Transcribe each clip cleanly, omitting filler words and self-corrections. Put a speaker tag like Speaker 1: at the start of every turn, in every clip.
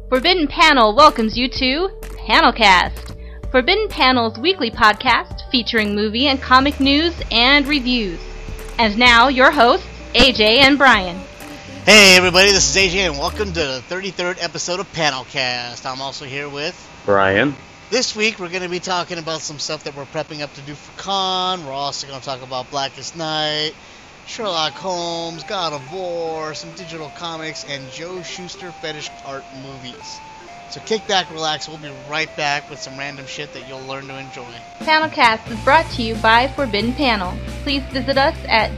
Speaker 1: Forbidden Panel welcomes you to Panelcast, Forbidden Panel's weekly podcast featuring movie and comic news and reviews. And now, your hosts, AJ and Brian.
Speaker 2: Hey everybody, this is AJ and welcome to the 33rd episode of Panelcast. I'm also here with
Speaker 3: Brian.
Speaker 2: This week we're going to be talking about some stuff that we're prepping up to do for Con. We're also going to talk about Blackest Night, Sherlock Holmes, God of War, some digital comics, and Joe Shuster fetish art movies. So kick back, relax, we'll be right back with some random shit that you'll learn to enjoy.
Speaker 1: Panelcast is brought to you by Forbidden Panel. Please visit us at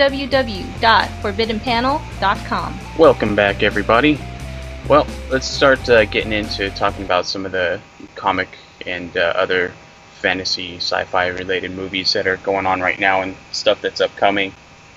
Speaker 1: www.forbiddenpanel.com.
Speaker 3: Welcome back, everybody. Well, let's start getting into talking about some of the comic and other fantasy, sci-fi related movies that are going on right now and stuff that's upcoming.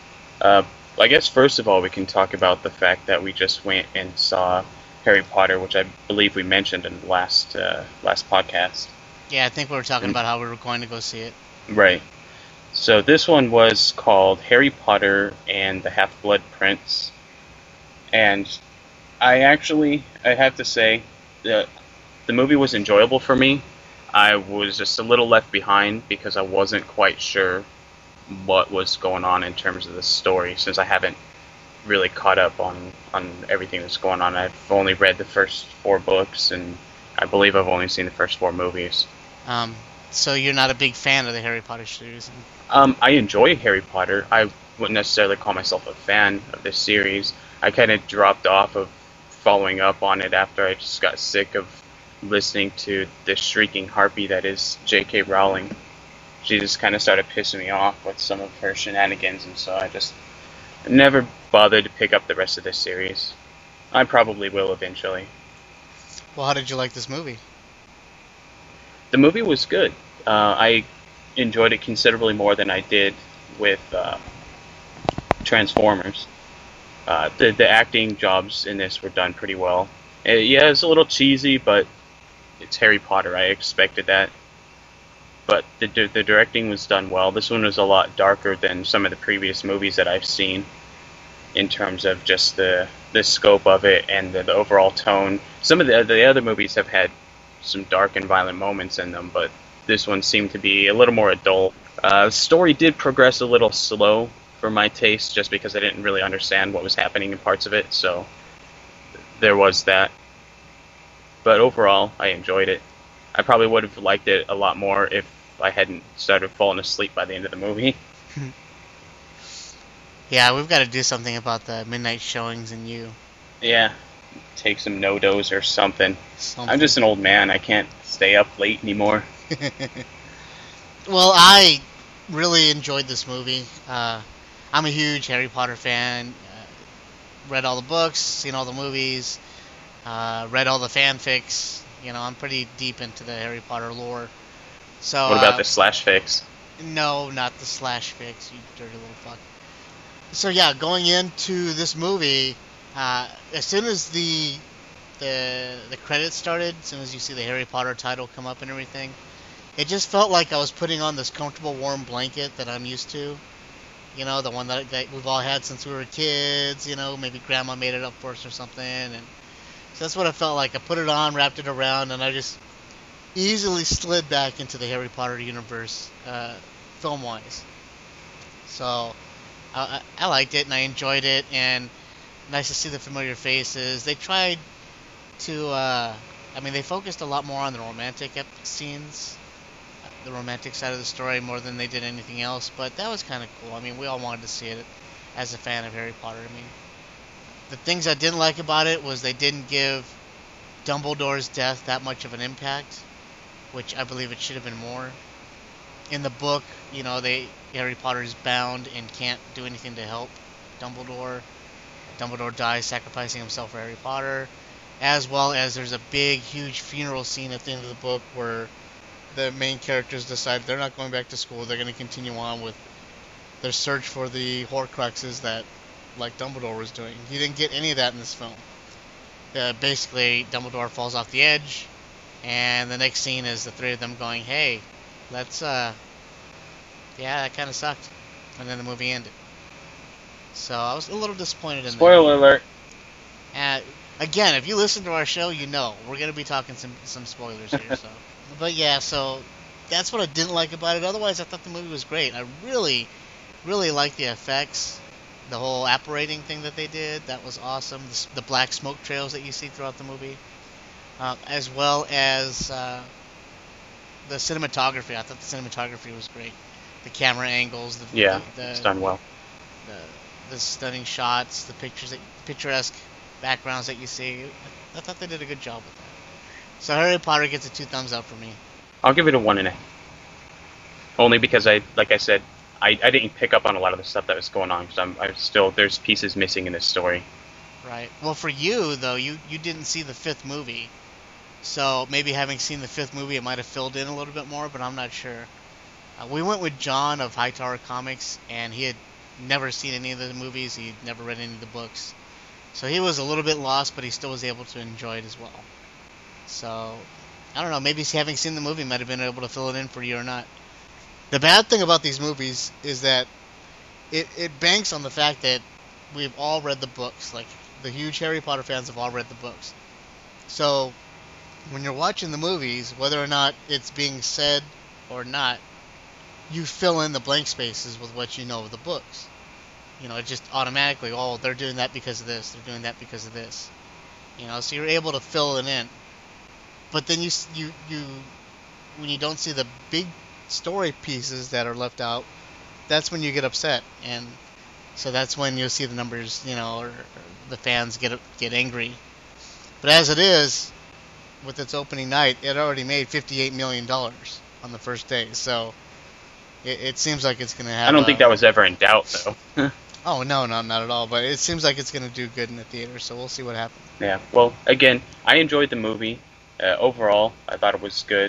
Speaker 3: I guess first of all we can talk about the fact that we just went and saw Harry Potter, which I believe we mentioned in the last podcast.
Speaker 2: Yeah, I think we were talking about how we were going to go see it.
Speaker 3: Right. So this one was called Harry Potter and the Half-Blood Prince. And I have to say, the movie was enjoyable for me. I was just a little left behind because I wasn't quite sure what was going on in terms of the story, since I haven't really caught up on everything that's going on. I've only read the first 4 books, and I believe I've only seen the first 4 movies.
Speaker 2: So you're not a big fan of the Harry Potter series?
Speaker 3: I enjoy Harry Potter. I wouldn't necessarily call myself a fan of this series. I kind of dropped off of following up on it after I just got sick of listening to the shrieking harpy that is J.K. Rowling. She just kind of started pissing me off with some of her shenanigans, and so I just never bothered to pick up the rest of this series. I probably will eventually.
Speaker 2: Well, how did you like this movie?
Speaker 3: The movie was good. I enjoyed it considerably more than I did with Transformers. The acting jobs in this were done pretty well. Yeah, it's a little cheesy, but it's Harry Potter. I expected that. But the directing was done well. This one was a lot darker than some of the previous movies that I've seen in terms of just the scope of it and the overall tone. Some of the other movies have had some dark and violent moments in them, but this one seemed to be a little more adult. The story did progress a little slow for my taste, just because I didn't really understand what was happening in parts of it, so there was that. But overall, I enjoyed it. I probably would have liked it a lot more if I hadn't started falling asleep by the end of the movie.
Speaker 2: Yeah, we've got to do something about the midnight showings in you.
Speaker 3: Yeah, take some no-dos or something. I'm just an old man. I can't stay up late anymore.
Speaker 2: Well, I really enjoyed this movie. I'm a huge Harry Potter fan. Read all the books, seen all the movies, read all the fanfics. You know, I'm pretty deep into the Harry Potter lore. So
Speaker 3: what about the slash fics?
Speaker 2: No, not the slash fics, you dirty little fuck. So yeah, going into this movie, as soon as the credits started, as soon as you see the Harry Potter title come up and everything, it just felt like I was putting on this comfortable warm blanket that I'm used to. You know, the one that we've all had since we were kids, you know, maybe grandma made it up for us or something, and so that's what it felt like. I put it on, wrapped it around, and I just easily slid back into the Harry Potter universe, film-wise. So I liked it, and I enjoyed it, and nice to see the familiar faces. They tried to, they focused a lot more on the romantic scenes, the romantic side of the story, more than they did anything else, but that was kind of cool. I mean, we all wanted to see it as a fan of Harry Potter. I mean, the things I didn't like about it was they didn't give Dumbledore's death that much of an impact, which I believe it should have been more. In the book, you know, Harry Potter is bound and can't do anything to help Dumbledore. Dumbledore dies sacrificing himself for Harry Potter, as well as there's a big, huge funeral scene at the end of the book where the main characters decide they're not going back to school. They're going to continue on with their search for the Horcruxes that, like Dumbledore was doing. You didn't get any of that in this film. Basically, Dumbledore falls off the edge, and the next scene is the three of them going, hey, let's, yeah, that kind of sucked. And then the movie ended. So I was a little disappointed in that.
Speaker 3: Spoiler alert.
Speaker 2: again, if you listen to our show, you know we're gonna be talking some spoilers here. So, but yeah, so that's what I didn't like about it. Otherwise, I thought the movie was great. I really liked the effects, the whole apparating thing that they did. That was awesome. The black smoke trails that you see throughout the movie, as well as the cinematography. I thought the cinematography was great. The camera angles,
Speaker 3: it's done well.
Speaker 2: The stunning shots, the picturesque backgrounds that you see. I thought they did a good job with that. So Harry Potter gets a 2 thumbs up for me.
Speaker 3: I'll give it a 1.5. Only because like I said, I didn't pick up on a lot of the stuff that was going on because I'm still there's pieces missing in this story.
Speaker 2: Right. Well, for you though, you didn't see the 5th movie, so maybe having seen the 5th movie, it might have filled in a little bit more, but I'm not sure. We went with John of Hightower Comics, and he had never seen any of the movies. He'd never read any of the books, so he was a little bit lost, but he still was able to enjoy it as well. So I don't know. Maybe having seen the movie might have been able to fill it in for you or not. The bad thing about these movies is that it banks on the fact that we've all read the books. Like, the huge Harry Potter fans have all read the books. So, when you're watching the movies, whether or not it's being said or not, you fill in the blank spaces with what you know of the books. You know, it just automatically, oh, they're doing that because of this, they're doing that because of this. You know, so you're able to fill it in. But then you when you don't see the big story pieces that are left out, that's when you get upset, and so that's when you'll see the numbers, you know, or the fans get angry. But as it is, with its opening night, it already made $58 million on the first day, so it seems like it's going to have...
Speaker 3: I don't think that was ever in doubt, though.
Speaker 2: Oh, no, not at all, but it seems like it's going to do good in the theater, so we'll see what happens.
Speaker 3: Yeah, well, again, I enjoyed the movie. Overall, I thought it was good.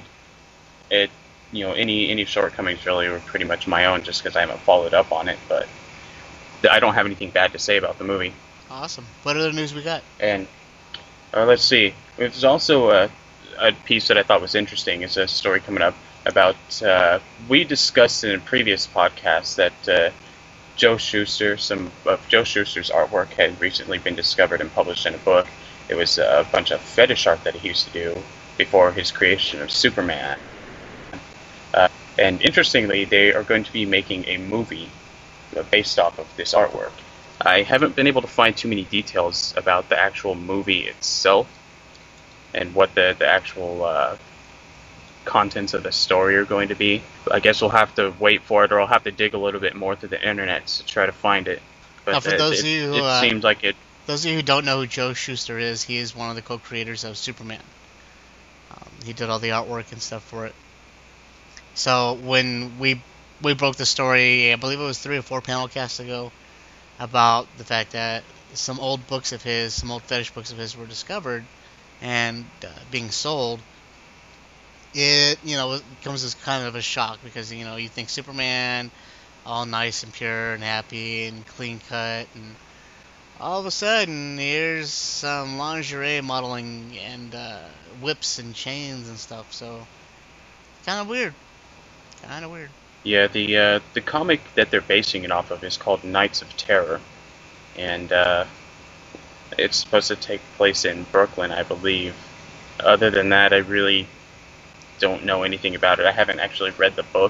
Speaker 3: Any shortcomings really were pretty much my own, just because I haven't followed up on it, but I don't have anything bad to say about the movie.
Speaker 2: Awesome. What other news we got?
Speaker 3: And let's see. There's also a piece that I thought was interesting. Is a story coming up about we discussed in a previous podcast that Joe Shuster, some of Joe Shuster's artwork had recently been discovered and published in a book. It was a bunch of fetish art that he used to do before his creation of Superman. And interestingly, they are going to be making a movie based off of this artwork. I haven't been able to find too many details about the actual movie itself and what the actual contents of the story are going to be. I guess we'll have to wait for it, or I'll have to dig a little bit more through the internet to try to find it. But
Speaker 2: now, for those of you who,
Speaker 3: it seems like it...
Speaker 2: Those of you who don't know who Joe Shuster is, he is one of the co-creators of Superman. He did all the artwork and stuff for it. So when we broke the story, I believe it was 3 or 4 panel casts ago, about the fact that some old books of his, some old fetish books of his were discovered and being sold, it comes as kind of a shock, because you think Superman, all nice and pure and happy and clean cut, and all of a sudden here's some lingerie modeling and whips and chains and stuff. So kind of weird. Yeah,
Speaker 3: the comic that they're basing it off of is called Knights of Terror, and it's supposed to take place in Brooklyn, I believe. Other than that, I really don't know anything about it. I haven't actually read the book,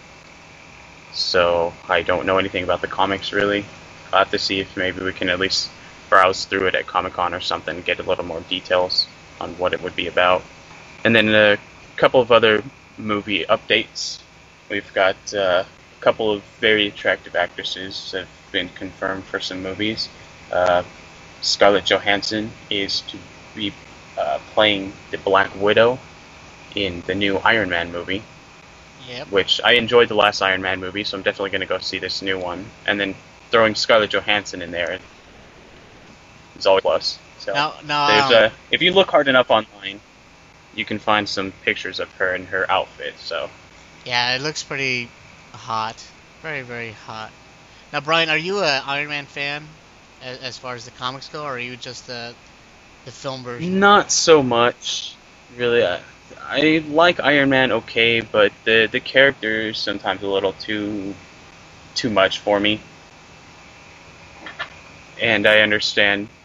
Speaker 3: so I don't know anything about the comics, really. I'll have to see if maybe we can at least browse through it at Comic-Con or something, get a little more details on what it would be about. And then a couple of other movie updates. We've got a couple of very attractive actresses that have been confirmed for some movies. Scarlett Johansson is to be playing the Black Widow in the new Iron Man movie.
Speaker 2: Yep.
Speaker 3: Which I enjoyed the last Iron Man movie, so I'm definitely going to go see this new one. And then throwing Scarlett Johansson in there is always a plus. So
Speaker 2: now,
Speaker 3: if you look hard enough online, you can find some pictures of her in her outfit. So
Speaker 2: yeah, it looks pretty hot, very, very hot. Now, Brian, are you an Iron Man fan as far as the comics go, or are you just the film version?
Speaker 3: Not so much, really. I like Iron Man okay, but the character is sometimes a little too much for me. And I understand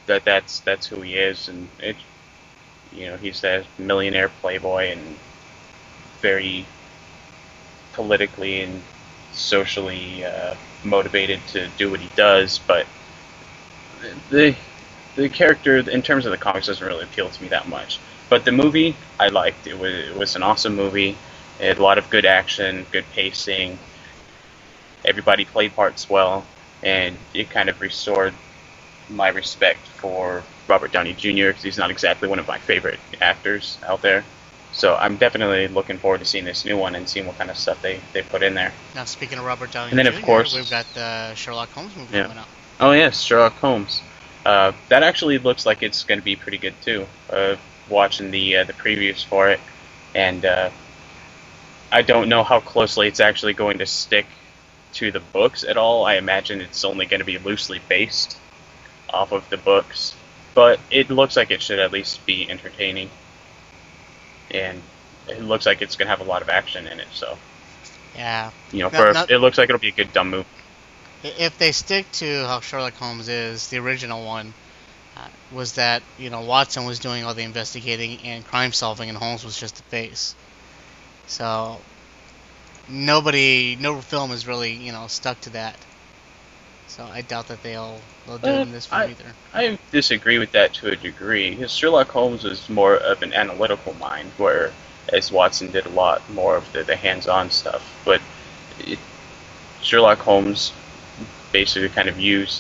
Speaker 3: that's who he is, and he's that millionaire playboy and very politically and socially motivated to do what he does, but the character in terms of the comics doesn't really appeal to me that much. But the movie I liked. It was an awesome movie. It had a lot of good action, good pacing. Everybody played parts well, and it kind of restored my respect for Robert Downey Jr. because he's not exactly one of my favorite actors out there. So I'm definitely looking forward to seeing this new one and seeing what kind of stuff they put in there.
Speaker 2: Now, speaking of Robert Downey
Speaker 3: and then,
Speaker 2: Jr.,
Speaker 3: of course,
Speaker 2: we've got the Sherlock Holmes movie coming out.
Speaker 3: Oh, yes, Sherlock Holmes. That actually looks like it's going to be pretty good, too. Watching the previews for it. And I don't know how closely it's actually going to stick to the books at all. I imagine it's only going to be loosely based off of the books. But it looks like it should at least be entertaining. And it looks like it's going to have a lot of action in it, so...
Speaker 2: Yeah.
Speaker 3: It looks like it'll be a good dumb movie.
Speaker 2: If they stick to how Sherlock Holmes is, the original one, was that, Watson was doing all the investigating and crime solving and Holmes was just the face. So, no film is really, stuck to that. So I doubt that they'll do it in this film either.
Speaker 3: I disagree with that to a degree, because Sherlock Holmes is more of an analytical mind, whereas Watson did a lot more of the hands-on stuff. But Sherlock Holmes basically kind of used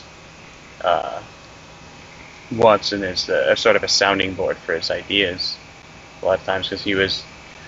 Speaker 3: Watson as a sort of a sounding board for his ideas a lot of times, because he was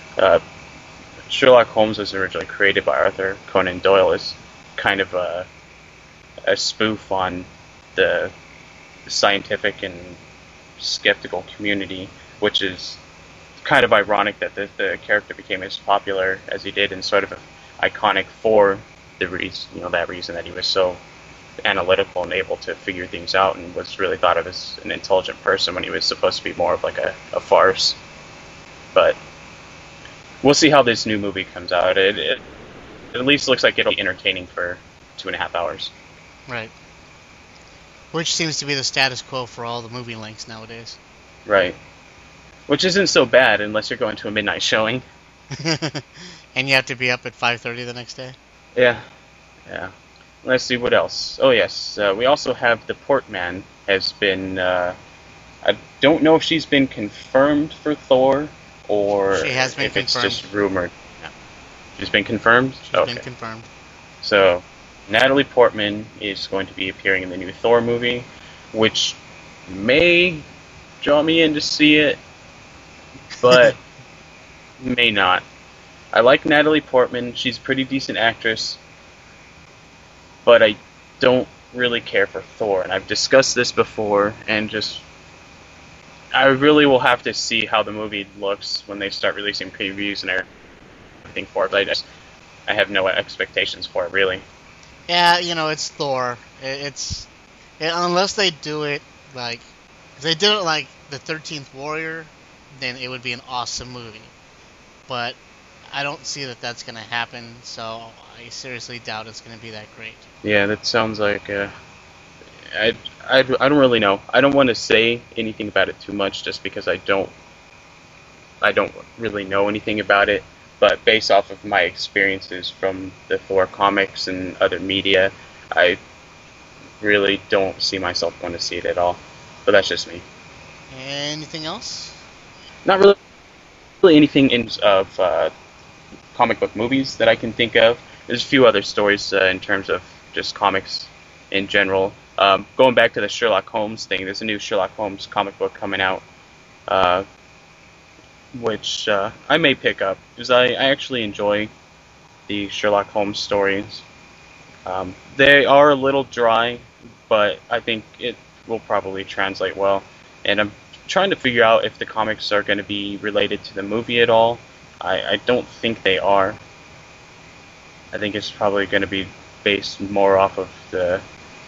Speaker 3: Sherlock Holmes was originally created by Arthur Conan Doyle as kind of a spoof on the scientific and skeptical community, which is kind of ironic that the character became as popular as he did and sort of iconic for the reason, that reason that he was so analytical and able to figure things out and was really thought of as an intelligent person when he was supposed to be more of like a farce. But we'll see how this new movie comes out. It at least looks like it'll be entertaining for 2.5 hours.
Speaker 2: Right. Which seems to be the status quo for all the movie lengths nowadays.
Speaker 3: Right. Which isn't so bad unless you're going to a midnight showing.
Speaker 2: And you have to be up at 5:30 the next day?
Speaker 3: Yeah. Let's see what else. Oh, yes. We also have the Portman has been... I don't know if she's been confirmed for Thor or
Speaker 2: she has been
Speaker 3: if
Speaker 2: confirmed.
Speaker 3: It's just rumored.
Speaker 2: Yeah.
Speaker 3: She's been confirmed?
Speaker 2: She's been confirmed.
Speaker 3: So, Natalie Portman is going to be appearing in the new Thor movie, which may draw me in to see it, but may not. I like Natalie Portman. She's a pretty decent actress, but I don't really care for Thor. And I've discussed this before, and I really will have to see how the movie looks when they start releasing previews and everything for it. But I have no expectations for it, really.
Speaker 2: Yeah, it's Thor. Unless they do it if they did it like the 13th Warrior, then it would be an awesome movie. But I don't see that that's going to happen, so I seriously doubt it's going to be that great.
Speaker 3: Yeah, that sounds like I don't really know. I don't want to say anything about it too much, just because I don't really know anything about it. But based off of my experiences from the Thor comics and other media, I really don't see myself going to see it at all. But that's just me.
Speaker 2: Anything else?
Speaker 3: Not really anything of comic book movies that I can think of. There's a few other stories in terms of just comics in general. Going back to the Sherlock Holmes thing, there's a new Sherlock Holmes comic book coming out, which I may pick up, because I actually enjoy the Sherlock Holmes stories. They are a little dry, but I think it will probably translate well. And I'm trying to figure out if the comics are going to be related to the movie at all. I don't think they are. I think it's probably going to be based more off of the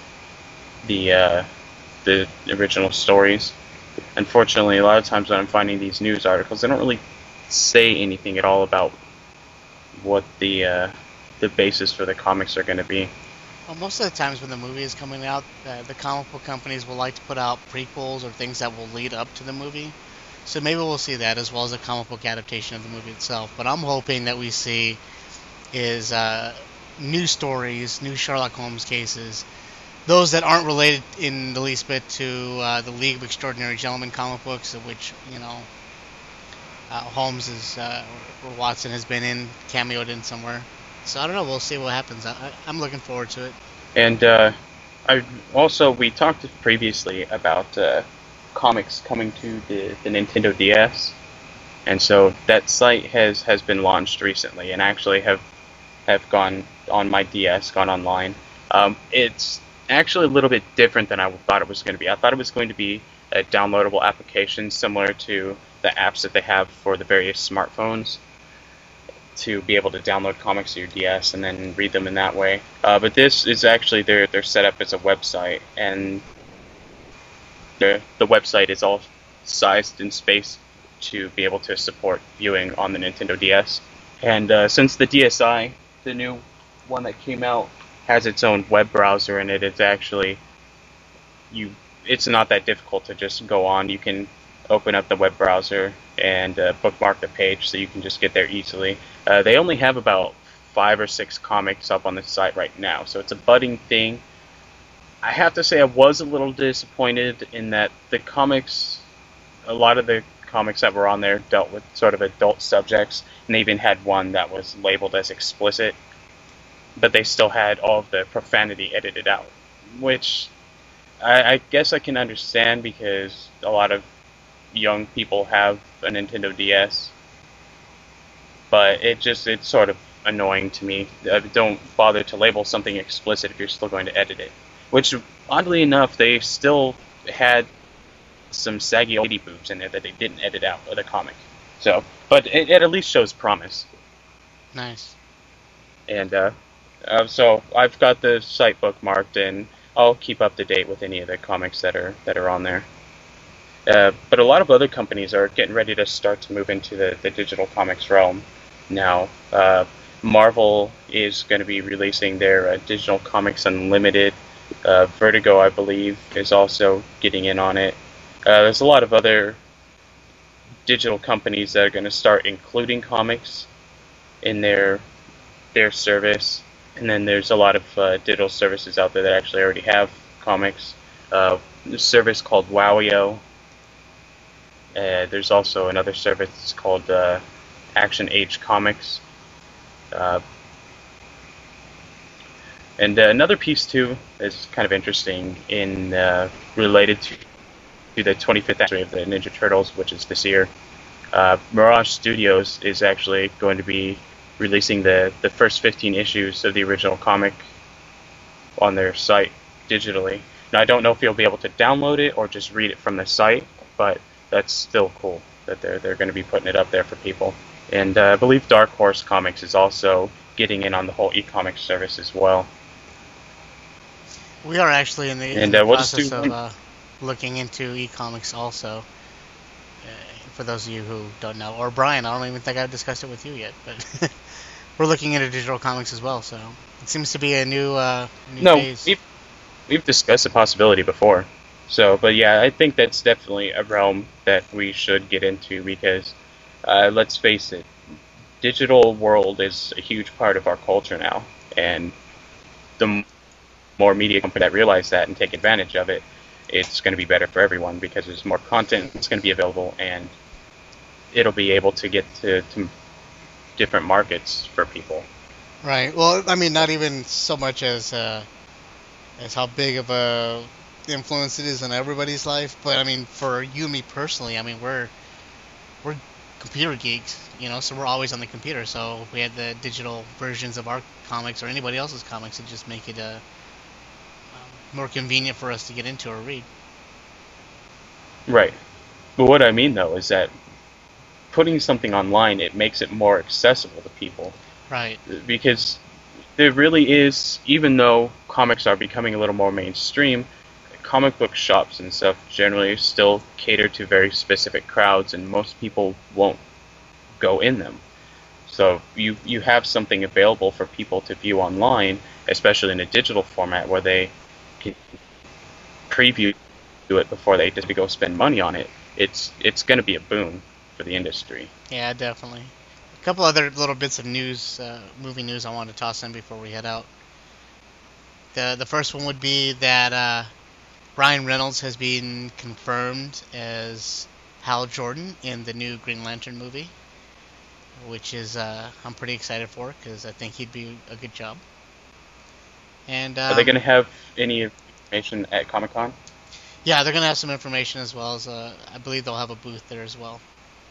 Speaker 3: original stories. Unfortunately, a lot of times when I'm finding these news articles, they don't really say anything at all about what the basis for the comics are going to be.
Speaker 2: Well, most of the times when the movie is coming out, the comic book companies will like to put out prequels or things that will lead up to the movie. So maybe we'll see that as well as a comic book adaptation of the movie itself. But I'm hoping that we see is new stories, new Sherlock Holmes cases, those that aren't related in the least bit to the League of Extraordinary Gentlemen comic books, of which Holmes or Watson has been in, cameoed in somewhere. So I don't know. We'll see what happens. I'm looking forward to it.
Speaker 3: And we talked previously about comics coming to the Nintendo DS, and so that site has been launched recently, and actually have gone on my DS, gone online. It's actually a little bit different than I thought it was going to be. I thought it was going to be a downloadable application similar to the apps that they have for the various smartphones, to be able to download comics to your DS and then read them in that way. But this is actually their setup as a website, and the website is all sized and spaced to be able to support viewing on the Nintendo DS. And since the DSi, the new one that came out, has its own web browser in it, it's not that difficult to just go on. You can open up the web browser and bookmark the page, so you can just get there easily. They only have about 5 or 6 comics up on the site right now, so it's a budding thing. I have to say I was a little disappointed in that a lot of the comics that were on there dealt with sort of adult subjects, and they even had one that was labeled as explicit, but they still had all of the profanity edited out, which I guess I can understand, because a lot of young people have a Nintendo DS, but it's sort of annoying to me. Don't bother to label something explicit if you're still going to edit it. Which, oddly enough, they still had some saggy lady boobs in there that they didn't edit out of the comic. So, but it at least shows promise.
Speaker 2: Nice.
Speaker 3: And so I've got the site bookmarked, and I'll keep up to date with any of the comics that are on there. But a lot of other companies are getting ready to start to move into the digital comics realm now. Marvel is going to be releasing their Digital Comics Unlimited. Vertigo, I believe, is also getting in on it. There's a lot of other digital companies that are going to start including comics in their service. And then there's a lot of digital services out there that actually already have comics. There's a service called Wowio. There's also another service called Action Age Comics. And another piece too is kind of interesting in related to the 25th anniversary of the Ninja Turtles, which is this year. Mirage Studios is actually going to be releasing the first 15 issues of the original comic on their site digitally. Now, I don't know if you'll be able to download it or just read it from the site, but that's still cool that they're going to be putting it up there for people. And I believe Dark Horse Comics is also getting in on the whole e-comic service as well.
Speaker 2: We are actually in the process of looking into e-comics also. For those of you who don't know, or Brian, I don't even think I've discussed it with you yet, but we're looking into digital comics as well. So it seems to be a new phase.
Speaker 3: We've discussed the possibility before. So, but yeah, I think that's definitely a realm that we should get into, because let's face it, digital world is a huge part of our culture now, and the more media companies that realize that and take advantage of it, it's going to be better for everyone, because there's more content that's going to be available, and it'll be able to get to different markets for people.
Speaker 2: Right. Well, I mean, not even so much as how big of a influence it is in everybody's life, but I mean, for you and me personally, I mean, we're computer geeks, so we're always on the computer. So if we had the digital versions of our comics or anybody else's comics, it'd just make it more convenient for us to get into or read.
Speaker 3: Right. But what I mean, though, is that putting something online, it makes it more accessible to people.
Speaker 2: Right.
Speaker 3: Because there really is, even though comics are becoming a little more mainstream, comic book shops and stuff generally still cater to very specific crowds, and most people won't go in them. So you have something available for people to view online, especially in a digital format where they can preview it before they just go spend money on it. It's going to be a boon for the industry.
Speaker 2: Yeah, definitely. A couple other little bits of news, movie news I wanted to toss in before we head out. The first one would be that Ryan Reynolds has been confirmed as Hal Jordan in the new Green Lantern movie, which is I'm pretty excited for because I think he'd be a good job. And
Speaker 3: Are they going to have any information at Comic-Con?
Speaker 2: Yeah, they're going to have some information as well as I believe they'll have a booth there as well.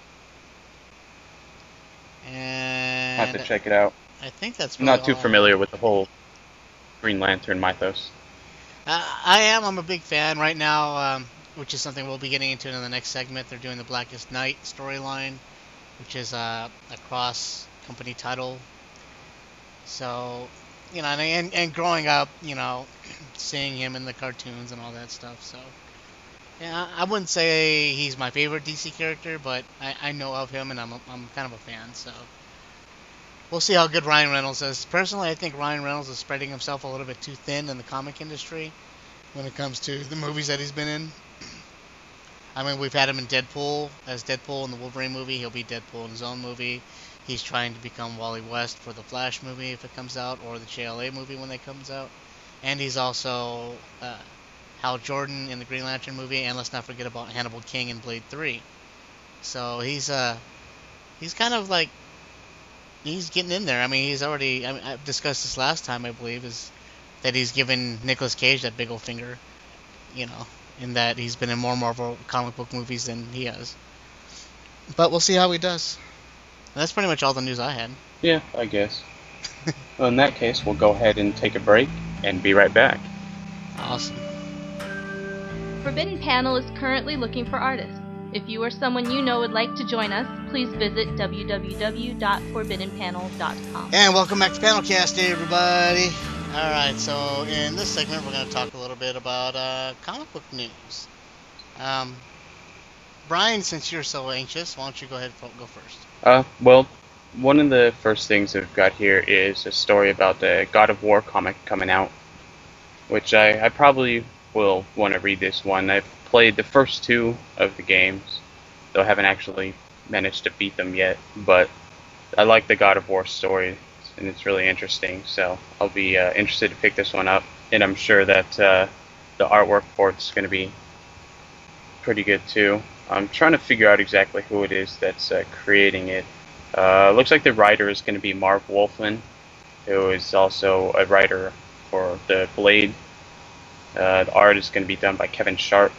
Speaker 2: And
Speaker 3: I have to check it out.
Speaker 2: I think that's
Speaker 3: I'm
Speaker 2: really
Speaker 3: not too
Speaker 2: all.
Speaker 3: familiar with the whole Green Lantern mythos.
Speaker 2: I'm a big fan right now, which is something we'll be getting into in the next segment. They're doing the Blackest Night storyline, which is a cross-company title. So, you know, and growing up, you know, seeing him in the cartoons and all that stuff. So, yeah, I wouldn't say he's my favorite DC character, but I know of him and I'm kind of a fan. So, we'll see how good Ryan Reynolds is. Personally, I think Ryan Reynolds is spreading himself a little bit too thin in the comic industry when it comes to the movies that he's been in. I mean, we've had him in Deadpool as Deadpool in the Wolverine movie. He'll be Deadpool in his own movie. He's trying to become Wally West for the Flash movie if it comes out, or the JLA movie when it comes out. And he's also Hal Jordan in the Green Lantern movie, and let's not forget about Hannibal King in Blade 3. So he's kind of like, he's getting in there. I mean, he's already, I've discussed this last time, I believe, is that he's given Nicolas Cage that big old finger, you know, in that he's been in more Marvel comic book movies than he has. But we'll see how he does. And that's pretty much all the news I had.
Speaker 3: Yeah, I guess. Well, in that case, we'll go ahead and take a break and be right back.
Speaker 2: Awesome.
Speaker 1: Forbidden Panel is currently looking for artists. If you or someone you know would like to join us, please visit www.forbiddenpanel.com.
Speaker 2: And welcome back to Panelcast, everybody. Alright, so in this segment, we're going to talk a little bit about comic book news. Brian, since you're so anxious, why don't you go ahead and go first?
Speaker 3: Well, one of the first things I've got here is a story about the God of War comic coming out, which I probably will want to read this one. I've played the first two of the games, though I haven't actually managed to beat them yet, but I like the God of War story, and it's really interesting, so I'll be interested to pick this one up, and I'm sure that the artwork for it's going to be pretty good too. I'm trying to figure out exactly who it is that's creating it. Looks like the writer is going to be Marv Wolfman, who is also a writer for the Blade. The art is going to be done by Kevin Sharp,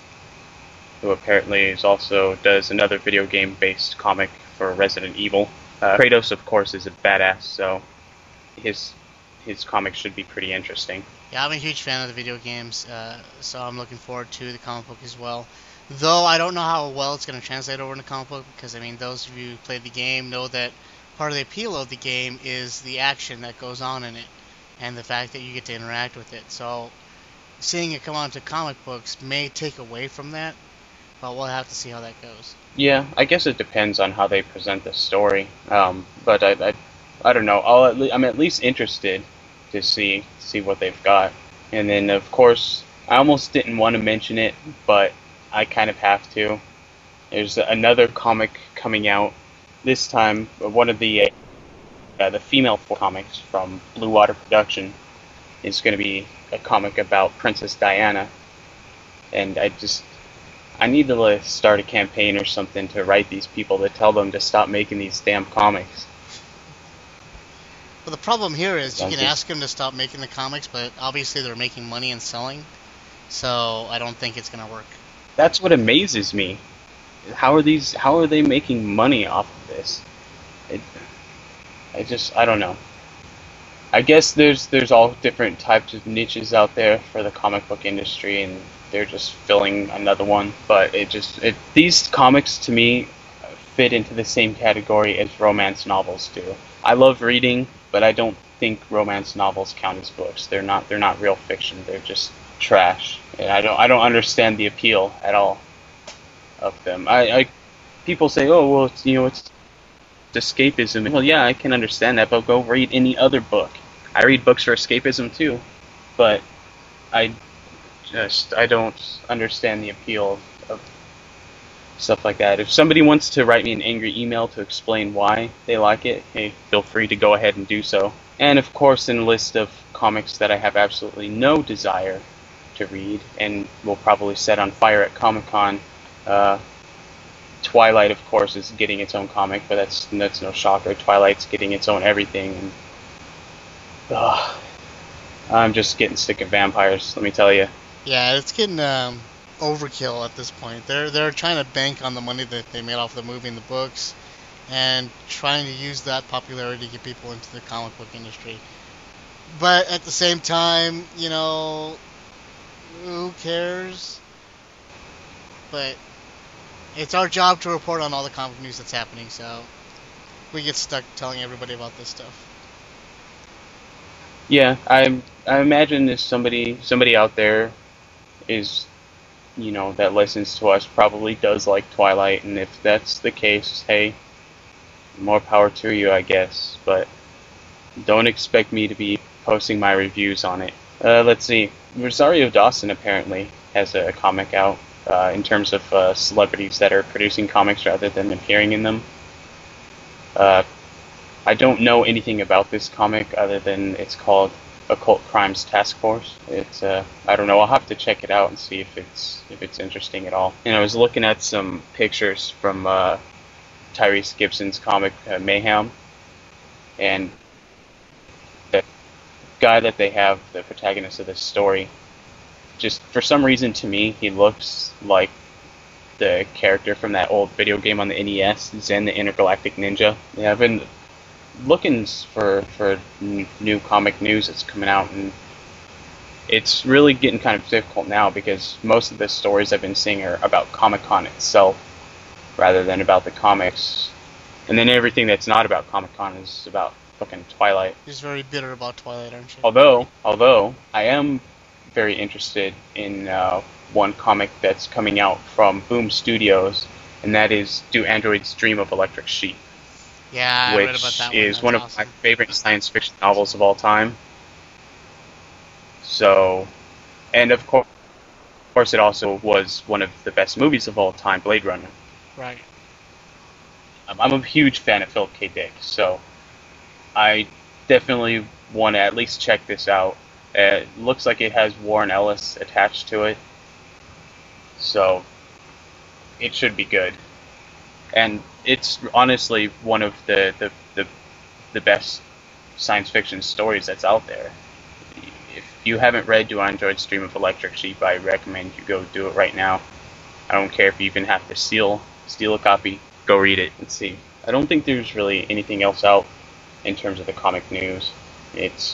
Speaker 3: who apparently does another video game based comic for Resident Evil. Kratos, of course, is a badass, so his comic should be pretty interesting.
Speaker 2: Yeah, I'm a huge fan of the video games, so I'm looking forward to the comic book as well. Though I don't know how well it's going to translate over into comic book, because, I mean, those of you who played the game know that part of the appeal of the game is the action that goes on in it, and the fact that you get to interact with it. So, seeing it come onto comic books may take away from that, but we'll have to see how that goes.
Speaker 3: Yeah, I guess it depends on how they present the story, but I don't know. I'm at least interested to see what they've got. And then, of course, I almost didn't want to mention it, but I kind of have to. There's another comic coming out. This time, one of the female comics from Blue Water Production is going to be a comic about Princess Diana. And I need to start a campaign or something to write these people to tell them to stop making these damn comics.
Speaker 2: Well, the problem here is you can ask them to stop making the comics, but obviously they're making money and selling, so I don't think it's going to work.
Speaker 3: That's what amazes me. How are they making money off of this? I don't know. I guess there's all different types of niches out there for the comic book industry, and they're just filling another one. But these comics to me fit into the same category as romance novels do. I love reading, but I don't think romance novels count as books. They're not real fiction. They're just trash, and I don't understand the appeal at all of them. People say, oh well, it's escapism. Well, yeah, I can understand that, but go read any other book. I read books for escapism too, but I don't understand the appeal of stuff like that. If somebody wants to write me an angry email to explain why they like it, hey, feel free to go ahead and do so. And of course, in a list of comics that I have absolutely no desire to read and will probably set on fire at Comic-Con, Twilight, of course, is getting its own comic, but that's no shocker. Twilight's getting its own everything, and I'm just getting sick of vampires, let me tell you.
Speaker 2: Yeah, it's getting overkill at this point. They're trying to bank on the money that they made off the movie and the books, and trying to use that popularity to get people into the comic book industry. But at the same time, who cares? But it's our job to report on all the comic news that's happening, so we get stuck telling everybody about this stuff.
Speaker 3: Yeah, I imagine if somebody out there is, that listens to us probably does like Twilight, and if that's the case, hey, more power to you, I guess. But don't expect me to be posting my reviews on it. Let's see. Rosario Dawson apparently has a comic out in terms of celebrities that are producing comics rather than appearing in them. I don't know anything about this comic other than it's called Occult Crimes Task Force. It's I don't know. I'll have to check it out and see if it's interesting at all. And I was looking at some pictures from Tyrese Gibson's comic Mayhem, and the guy that they have, the protagonist of this story, just for some reason to me he looks like the character from that old video game on the NES, Zen the Intergalactic Ninja. Yeah, I've been looking for new comic news that's coming out, and it's really getting kind of difficult now because most of the stories I've been seeing are about Comic-Con itself rather than about the comics. And then everything that's not about Comic-Con is about fucking Twilight.
Speaker 2: You're just very bitter about Twilight, aren't you?
Speaker 3: Although I am very interested in one comic that's coming out from Boom Studios, and that is Do Androids Dream of Electric Sheep?
Speaker 2: Yeah, I read about that one.
Speaker 3: Which is
Speaker 2: That's
Speaker 3: one of
Speaker 2: awesome.
Speaker 3: my favorite science fiction novels of all time. So, and of course it also was one of the best movies of all time, Blade Runner.
Speaker 2: Right.
Speaker 3: I'm a huge fan of Philip K. Dick, so I definitely want to at least check this out. It looks like it has Warren Ellis attached to it, so it should be good. And it's honestly one of the best science fiction stories that's out there. If you haven't read Do Androids Dream of Electric Sheep, I recommend you go do it right now. I don't care if you even have to steal a copy. Go read it and see. I don't think there's really anything else out in terms of the comic news. It's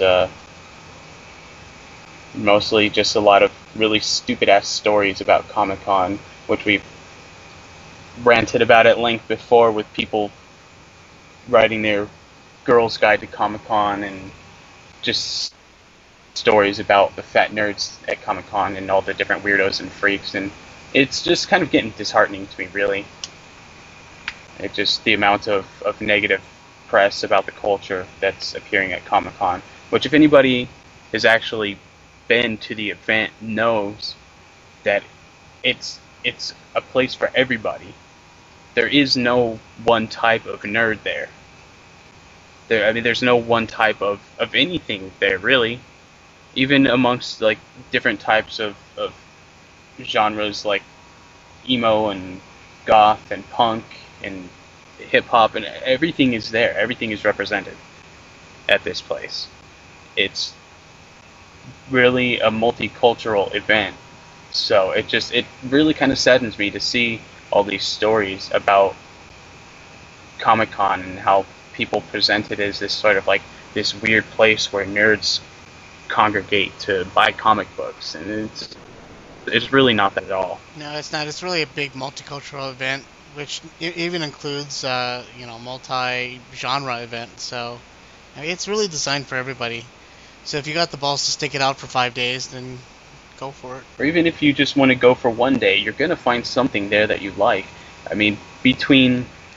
Speaker 3: mostly just a lot of really stupid-ass stories about Comic-Con, which we've ranted about at length before, with people writing their Girl's Guide to Comic-Con and just stories about the fat nerds at Comic-Con and all the different weirdos and freaks, and it's just kind of getting disheartening to me, really. It's just the amount of negative press about the culture that's appearing at Comic-Con, which if anybody has actually been to the event knows that it's a place for everybody. There is no one type of nerd there. There's no one type of anything there, really. Even amongst, like, different types of genres, like emo and goth and punk and hip-hop, and everything is there. Everything is represented at this place. It's really a multicultural event. So it really kind of saddens me to see all these stories about Comic-Con and how people present it as this sort of like this weird place where nerds congregate to buy comic books, and it's really not that at all.
Speaker 2: No, it's not. It's really a big multicultural event, which even includes multi-genre event. So it's really designed for everybody. So if you got the balls to stick it out for 5 days, then go for it.
Speaker 3: Or even if you just want to go for one day, you're going to find something there that you like. I mean, between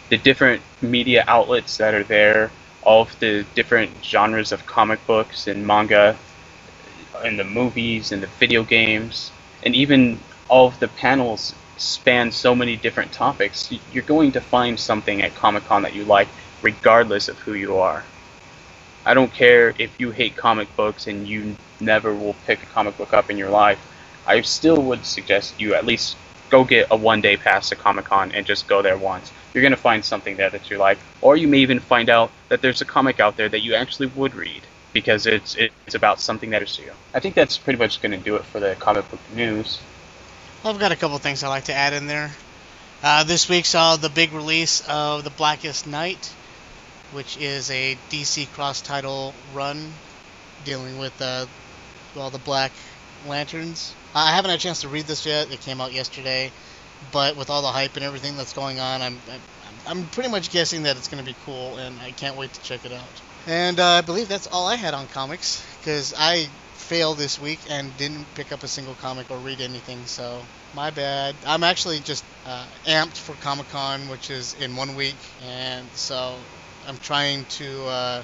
Speaker 3: the different media outlets that are there, all of the different genres of comic books and manga, and the movies and the video games, and even all of the panels span so many different topics. You're going to find something at Comic-Con that you like, regardless of who you are. I don't care if you hate comic books and you never will pick a comic book up in your life. I still would suggest you at least go get a one-day pass to Comic-Con and just go there once. You're going to find something there that you like, or you may even find out that there's a comic out there that you actually would read, because it's about something that is you. I think that's pretty much going to do it for the comic book news.
Speaker 2: I've got a couple things I'd like to add in there. This week saw the big release of The Blackest Night, which is a DC cross-title run dealing with the Black Lanterns. I haven't had a chance to read this yet. It came out yesterday, but with all the hype and everything that's going on, I'm pretty much guessing that it's going to be cool, and I can't wait to check it out. And I believe that's all I had on comics, because I failed this week and didn't pick up a single comic or read anything, so my bad. I'm actually just amped for Comic-Con, which is in 1 week, and so I'm trying to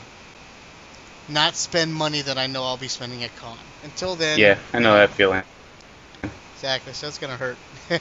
Speaker 2: not spend money that I know I'll be spending at con. Until then...
Speaker 3: Yeah, I know that feeling.
Speaker 2: Exactly, so it's going to hurt.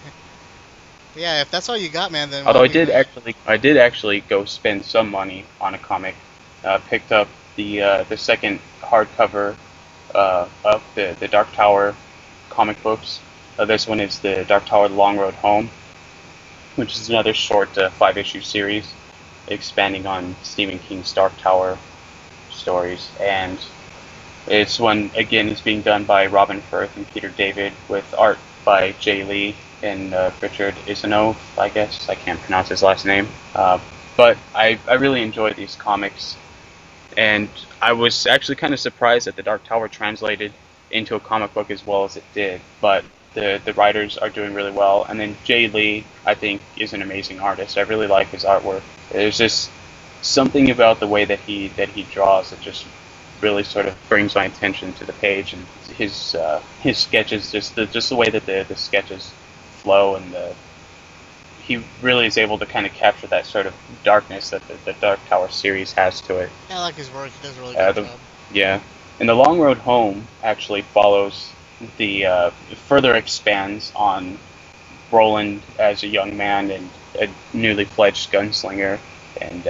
Speaker 2: Yeah, if that's all you got, man, then...
Speaker 3: Although I did actually go spend some money on a comic. Picked up the second hardcover of the Dark Tower comic books. This one is the Dark Tower Long Road Home, which is another short 5-issue series expanding on Stephen King's Dark Tower stories. And it's one, again, is being done by Robin Firth and Peter David, with art by Jay Lee and Richard Isanove, I guess. I can't pronounce his last name. But I really enjoyed these comics. And I was actually kind of surprised that the Dark Tower translated into a comic book as well as it did. But the writers are doing really well. And then Jay Lee, I think, is an amazing artist. I really like his artwork. There's just something about the way that he draws that just really sort of brings my attention to the page. And his sketches, just the way that the sketches flow, and he really is able to kind of capture that sort of darkness that the Dark Tower series has to it.
Speaker 2: Yeah, I like his work. He does a really good job.
Speaker 3: Yeah. And The Long Road Home actually follows further expands on Roland as a young man and a newly fledged gunslinger, and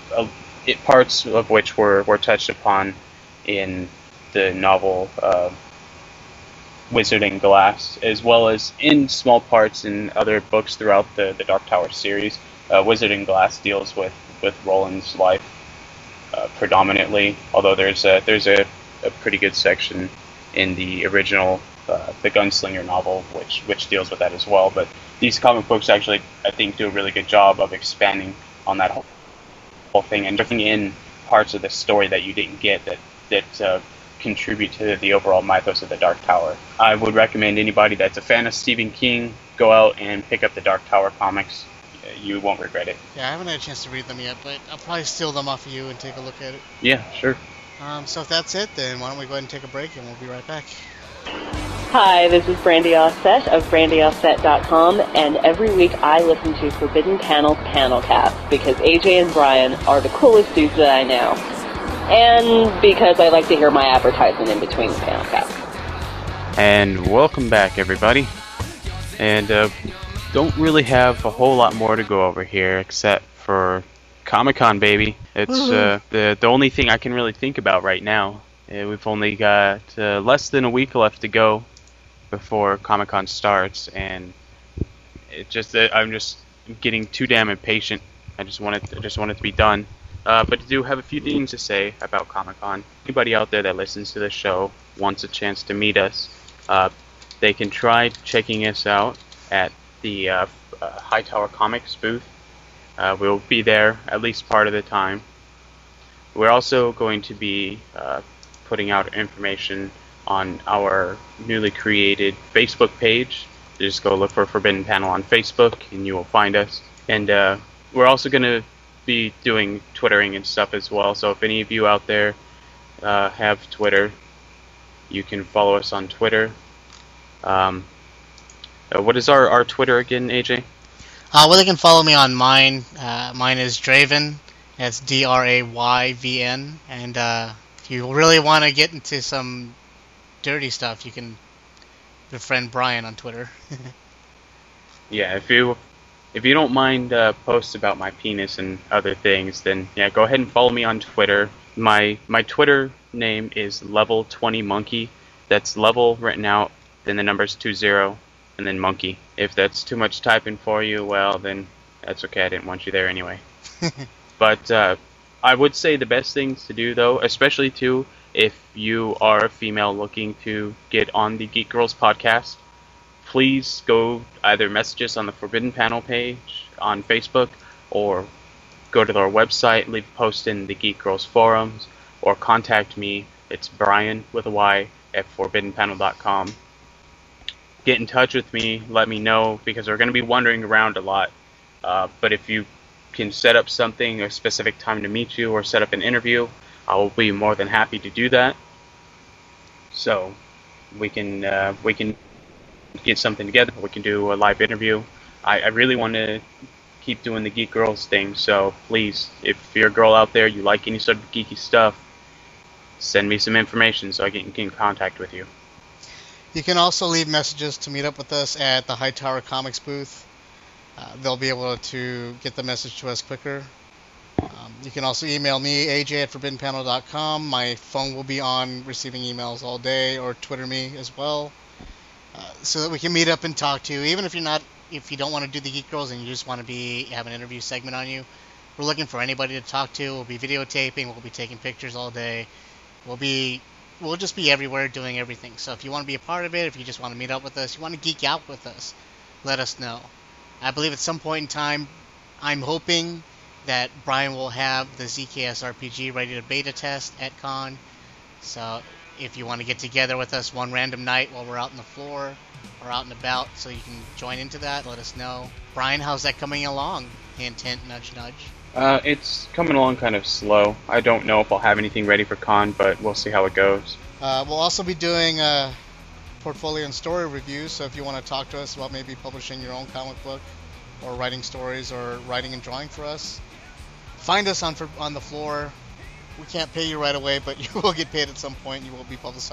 Speaker 3: parts of which were touched upon in the novel Wizard and Glass, as well as in small parts in other books throughout the Dark Tower series. Wizard and Glass deals with Roland's life predominantly, although there's a pretty good section in the original the Gunslinger novel which deals with that as well. But these comic books actually, I think, do a really good job of expanding on that whole thing and bringing in parts of the story that you didn't get that contribute to the overall mythos of the Dark Tower. I would recommend anybody that's a fan of Stephen King go out and pick up the Dark Tower comics. You won't regret it.
Speaker 2: Yeah, I haven't had a chance to read them yet, but I'll probably steal them off of you and take a look at it.
Speaker 3: Yeah, sure.
Speaker 2: So if that's it, then why don't we go ahead and take a break, and we'll be right back.
Speaker 4: Hi, this is Brandy Offset of BrandyOffset.com, and every week I listen to Forbidden Panel's Panelcast because AJ and Brian are the coolest dudes that I know. And because I like to hear my advertisement in between the Panelcast.
Speaker 3: And welcome back, everybody. And don't really have a whole lot more to go over here except for Comic-Con, baby. It's the only thing I can really think about right now. We've only got less than a week left to go before Comic-Con starts, and I'm just getting too damn impatient. I just want it to be done. But I do have a few things to say about Comic-Con. Anybody out there that listens to the show wants a chance to meet us, they can try checking us out at the Hightower Comics booth. We'll be there at least part of the time. We're also going to be putting out information on our newly created Facebook page. Just go look for Forbidden Panel on Facebook and you will find us. And we're also going to be doing Twittering and stuff as well. So if any of you out there have Twitter, you can follow us on Twitter. What is our Twitter again, AJ?
Speaker 2: Well, they can follow me on mine. Mine is Draven. That's Drayvn. And if you really want to get into some dirty stuff, you can befriend Brian on Twitter.
Speaker 3: Yeah, if you don't mind posts about my penis and other things, then yeah, go ahead and follow me on Twitter. My Twitter name is Level20Monkey. That's level written out, then the number's 20, and then monkey. If that's too much typing for you, well, then that's okay. I didn't want you there anyway. But I would say the best things to do, though, especially too, if you are a female looking to get on the Geek Girls podcast, please go either message us on the Forbidden Panel page on Facebook, or go to our website, leave a post in the Geek Girls forums, or contact me. It's Brian with a Y at forbiddenpanel.com. Get in touch with me, let me know, because we're going to be wandering around a lot. But if you can set up something, a specific time to meet you, or set up an interview, I will be more than happy to do that. So we can get something together. We can do a live interview. I really want to keep doing the Geek Girls thing, so please, if you're a girl out there, you like any sort of geeky stuff, send me some information so I can get in contact with you.
Speaker 2: You can also leave messages to meet up with us at the Hightower Comics booth. They'll be able to get the message to us quicker. You can also email me, AJ at forbiddenpanel.com. My phone will be on receiving emails all day, or Twitter me as well, so that we can meet up and talk to you. Even if you don't want to do the Geek Girls and you just want to have an interview segment on you, we're looking for anybody to talk to. We'll be videotaping. We'll be taking pictures all day. We'll just be everywhere doing everything. So if you want to be a part of it, if you just want to meet up with us, you want to geek out with us, let us know. I believe at some point in time, I'm hoping that Brian will have the ZKS RPG ready to beta test at con. So if you want to get together with us one random night while we're out on the floor or out and about, so you can join into that, let us know. Brian, how's that coming along? Hint, hint, nudge, nudge.
Speaker 3: It's coming along kind of slow. I don't know if I'll have anything ready for con, but we'll see how it goes.
Speaker 2: We'll also be doing portfolio and story reviews, so if you want to talk to us about maybe publishing your own comic book, or writing stories, or writing and drawing for us, find us on the floor. We can't pay you right away, but you will get paid at some point. You will be published.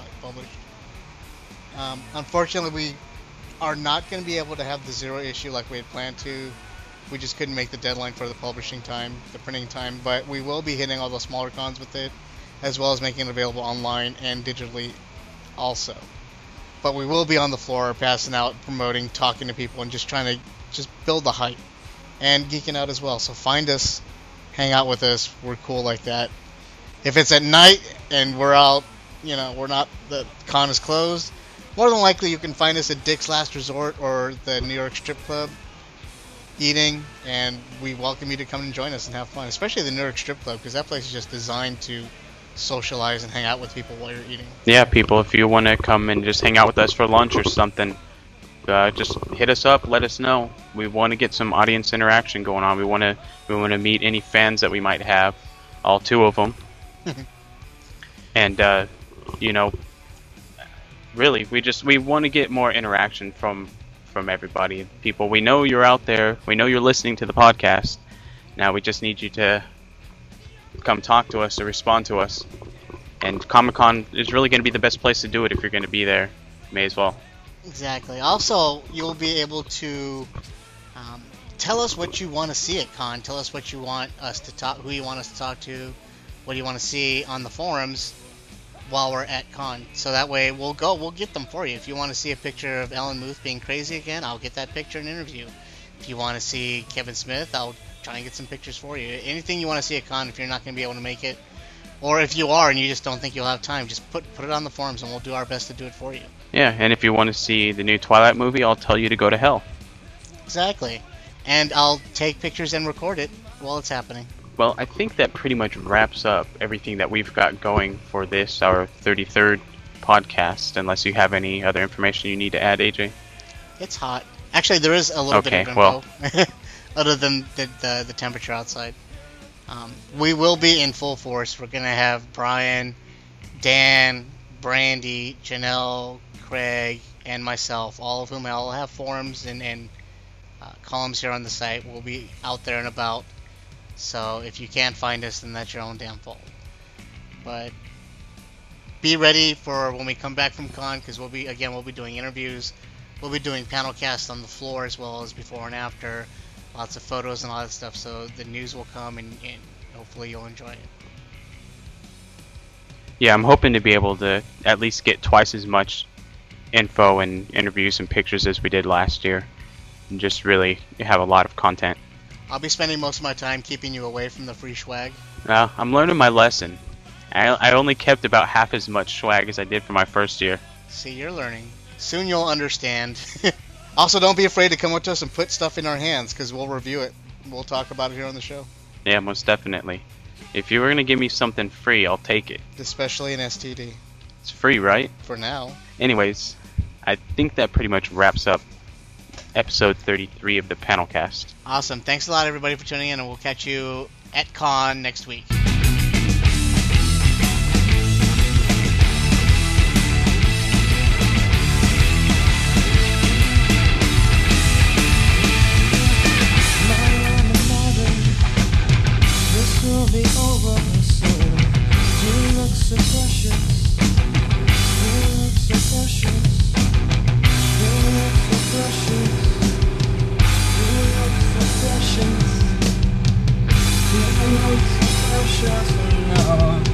Speaker 2: Unfortunately, we are not going to be able to have the Zero issue like we had planned to. We just couldn't make the deadline for the publishing time, the printing time, but we will be hitting all the smaller cons with it, as well as making it available online and digitally also. But we will be on the floor, passing out, promoting, talking to people, and just trying to just build the hype and geeking out as well. So find us, hang out with us. We're cool like that. If it's at night and we're out, the con is closed, more than likely you can find us at Dick's Last Resort or the New York Strip Club eating, and we welcome you to come and join us and have fun, especially the New York Strip Club, because that place is just designed to socialize and hang out with people while you're eating.
Speaker 3: Yeah, people, if you want to come and just hang out with us for lunch or something, just hit us up, let us know. We want to get some audience interaction going on. We want to meet any fans that we might have, all 2 of them. And really, we want to get more interaction from everybody. People, we know you're out there. We know you're listening to the podcast. Now we just need you to come talk to us or respond to us. And Comic-Con is really going to be the best place to do it if you're going to be there. May as well.
Speaker 2: Exactly. Also, you'll be able to tell us what you want to see at con. Tell us what you want us to talk, who you want us to talk to, what do you want to see on the forums while we're at con. So that way we'll get them for you. If you want to see a picture of Ellen Muth being crazy again, I'll get that picture and interview. If you want to see Kevin Smith, I'll try and get some pictures for you. Anything you want to see at con, if you're not going to be able to make it, or if you are and you just don't think you'll have time, just put it on the forums and we'll do our best to do it for you.
Speaker 3: Yeah, and if you want to see the new Twilight movie, I'll tell you to go to hell.
Speaker 2: Exactly. And I'll take pictures and record it while it's happening.
Speaker 3: Well, I think that pretty much wraps up everything that we've got going for this, our 33rd podcast, unless you have any other information you need to add, AJ.
Speaker 2: It's hot. Actually, there is a little bit of info, well, other than the temperature outside. We will be in full force. We're going to have Brian, Dan, Brandy, Janelle, Craig, and myself, all of whom all have forums and columns here on the site. We'll be out there and about. So if you can't find us, then that's your own damn fault. But be ready for when we come back from con, because we'll be doing interviews. We'll be doing panel casts on the floor as well as before and after. Lots of photos and all that stuff. So the news will come, and hopefully you'll enjoy it.
Speaker 3: Yeah, I'm hoping to be able to at least get twice as much info and interviews and pictures as we did last year, and just really have a lot of content.
Speaker 2: I'll be spending most of my time keeping you away from the free swag.
Speaker 3: I'm learning my lesson. I only kept about half as much swag as I did for my first year.
Speaker 2: See, you're learning. Soon you'll understand. Also, don't be afraid to come up to us and put stuff in our hands, because we'll review it. We'll talk about it here on the show.
Speaker 3: Yeah, most definitely. If you were going to give me something free, I'll take it.
Speaker 2: Especially an STD.
Speaker 3: It's free, right?
Speaker 2: For now.
Speaker 3: Anyways, I think that pretty much wraps up episode 33 of the Panelcast.
Speaker 2: Awesome. Thanks a lot, everybody, for tuning in, and we'll catch you at con next week.
Speaker 5: Will be over soon. You look so precious. You look so precious. You look so precious. You look so precious. You look so precious. No.